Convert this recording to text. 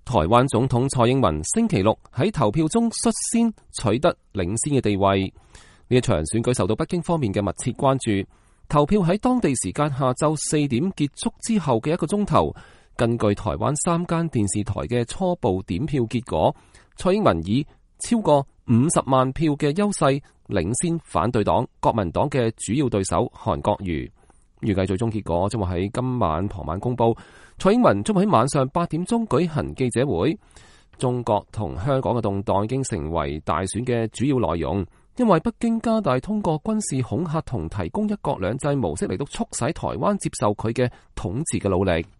台灣總統蔡英文星期六喺投票中率先取得領先嘅地位。呢一場選舉受到北京方面嘅密切關注。投票喺當地時間下晝4點結束之後嘅1個鐘頭，根據台灣3間電視台嘅初步點票結果，蔡英文以超過50萬票嘅優勢領先反對黨國民黨嘅主要對手韓國瑜。預計最終結果將會喺今晚傍晚公布。蔡英文將會喺晚上8點鐘舉行記者會。中國同香港嘅動盪已經成為大選嘅主要內容，因為北京加大通過軍事恐嚇同提供一國兩制模式嚟到促使台灣接受佢嘅統治嘅努力。